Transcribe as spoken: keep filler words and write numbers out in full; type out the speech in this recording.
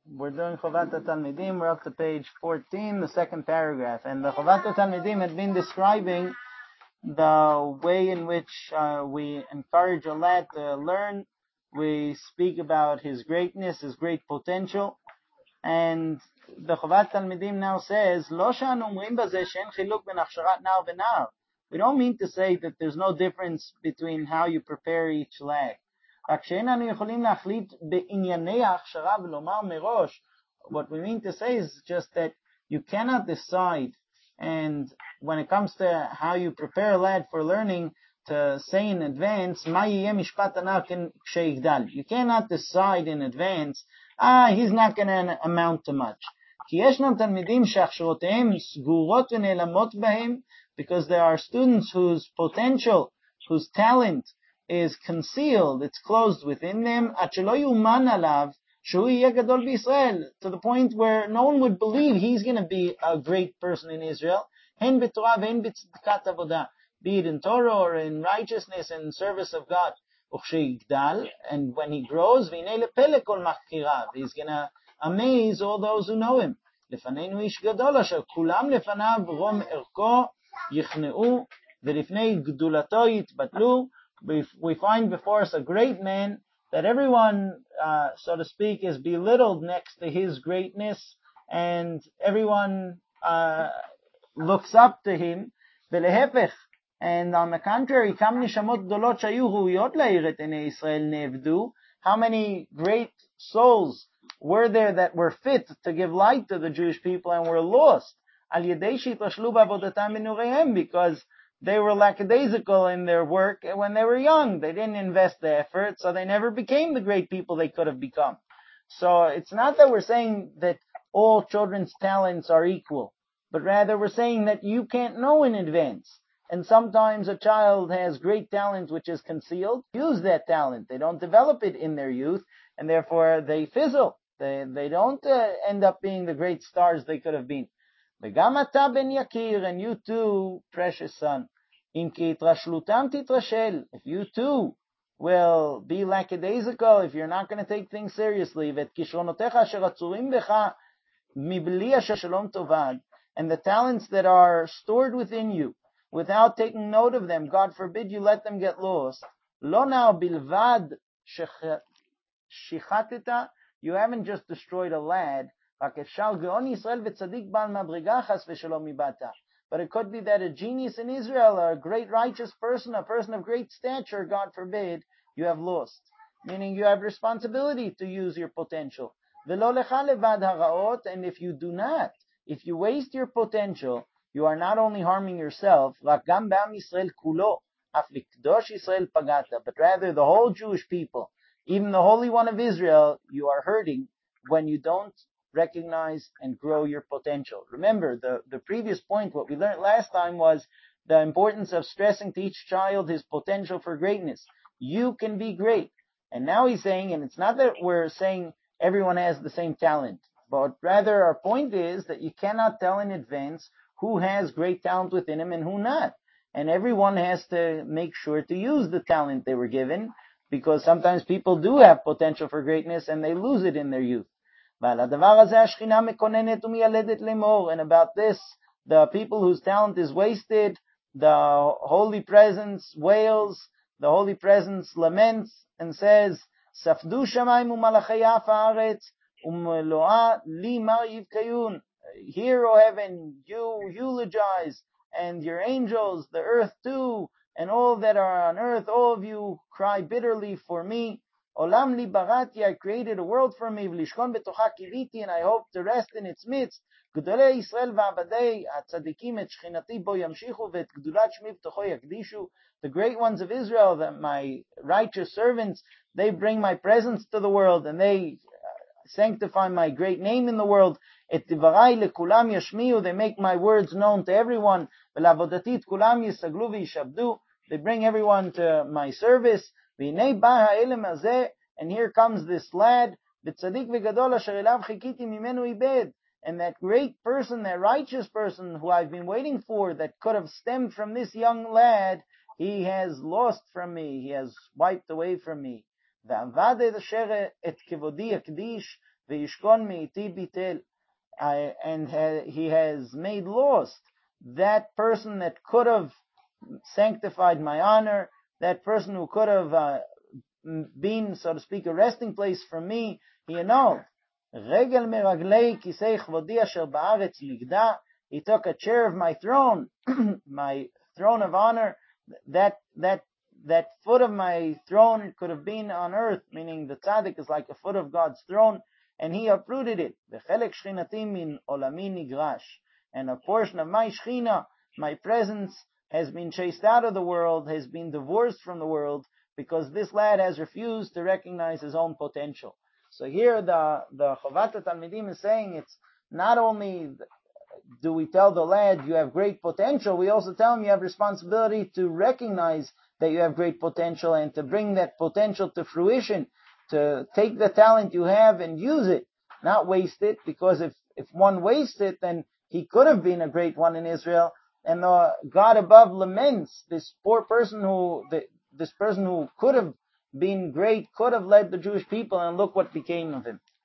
We're doing Chovat HaTalmidim. We're up to page fourteen, the second paragraph. And the Chovat HaTalmidim had been describing the way in which uh, we encourage a lad to learn. We speak about his greatness, his great potential. And the Chovat HaTalmidim now says, Lo she'anu omrim bazeh she'en chiluk ben achsharat nar v'nar. We don't mean to say that there's no difference between how you prepare each lad. רק שאין אנו יכולים להחליט בענייני ההכשרה ולומר מראש. What we mean to say is just that you cannot decide, and when it comes to how you prepare a lad for learning, to say in advance, מה יהיה משפט הנער כשיגדל. You cannot decide in advance, ah, he's not going to amount to much. כי ישנם תלמידים שהכשרותיהם סגורות ונעלמות בהם, because there are students whose potential, whose talent is concealed, it's closed within them, עד שלא יאומן עליו שהוא יהיה גדול בישראל, to the point where no one would believe he's going to be a great person in Israel, הן בתורה והן בצדקת עבודה, be it in Torah or in righteousness and service of God. וכשיגדל, and when he grows, והנה לפלא כל מחקיריו, he's going to amaze all those who know him. לפנינו איש גדול אשר כולם לפניו רום ערכו יכנעו ולפני גדולתו יתבטלו. We, we find before us a great man that everyone, uh, so to speak, is belittled next to his greatness, and everyone uh, looks up to him. ולהפך, and on the contrary, כמה נשמות גדולות שהיו ראויות להאיר את עיני ישראל נאבדו. How many great souls were there that were fit to give light to the Jewish people and were lost? על ידי שהתרשלו בעבודתם בנעוריהם, because they were lackadaisical in their work when they were young. They didn't invest the effort, so they never became the great people they could have become. So it's not that we're saying that all children's talents are equal, but rather we're saying that you can't know in advance. And sometimes a child has great talent which is concealed. Use that talent. They don't develop it in their youth, and therefore they fizzle. They, they don't uh, end up being the great stars they could have been. וגם אתה בן יקיר, and you too, precious son, אם כי התרשלותם תתרשל, if you too will be lackadaisical, if you're not going to take things seriously, ואת כישרונותיך אשר עצורים בך מבלי אשר שלום תאבד, and the talents that are stored within you, without taking note of them, God forbid you let them get lost, לא נע בלבד שחיתת, you haven't just destroyed a lad, but it could be that a genius in Israel, or a great righteous person, a person of great stature, God forbid, you have lost. Meaning you have responsibility to use your potential. And if you do not, if you waste your potential, you are not only harming yourself, but rather the whole Jewish people, even the Holy One of Israel, you are hurting when you don't recognize and grow your potential. Remember, the, the previous point, what we learned last time, was the importance of stressing to each child his potential for greatness. You can be great. And now he's saying, and it's not that we're saying everyone has the same talent, but rather our point is that you cannot tell in advance who has great talent within him and who not. And everyone has to make sure to use the talent they were given, because sometimes people do have potential for greatness and they lose it in their youth. And about this, the people whose talent is wasted, the Holy Presence wails, the Holy Presence laments and says, Safdu shamayim u'malachei ha'aretz u'meloah li mar yivkayun. Hear, O heaven, you eulogize, and your angels, the earth too, and all that are on earth, all of you cry bitterly for me. Olam li barati, I created a world for me, v'lishkon betocha kiviti, and I hope to rest in its midst. Gdolei Yisrael v'abadei, atzadikim et shchinati bo yamshichu, v'et gdulat shmi b'tocho yakdishu. The great ones of Israel, that my righteous servants, they bring my presence to the world, and they sanctify my great name in the world. Et divarai lekulam yashmiu, they make my words known to everyone. V'lavodatit kulam yisaglu v'yishabdu, they bring everyone to my service. And here comes this lad, and that great person, that righteous person who I've been waiting for, that could have stemmed from this young lad, he has lost from me, he has wiped away from me. The Ve'ishkon me'iti bitel, and ha, he has made lost that person that could have sanctified my honor, that person who could have uh, been, so to speak, a resting place for me, he annulled. Regel meraglei kisei chvodi asher ba'aretz ligda, he took a chair of my throne, my throne of honor, that, that, that foot of my throne could have been on earth, meaning the tzaddik is like a foot of God's throne, and he uprooted it. V'chelek shchinati min olami nigrash, and a portion of my shchina, my presence, has been chased out of the world, has been divorced from the world, because this lad has refused to recognize his own potential. So here the, the Chovat Talmidim is saying it's not only do we tell the lad you have great potential, we also tell him you have responsibility to recognize that you have great potential and to bring that potential to fruition, to take the talent you have and use it, not waste it, because if, if one wastes it, then he could have been a great one in Israel, and the God above laments this poor person who, the, this person who could have been great, could have led the Jewish people, and look what became of him.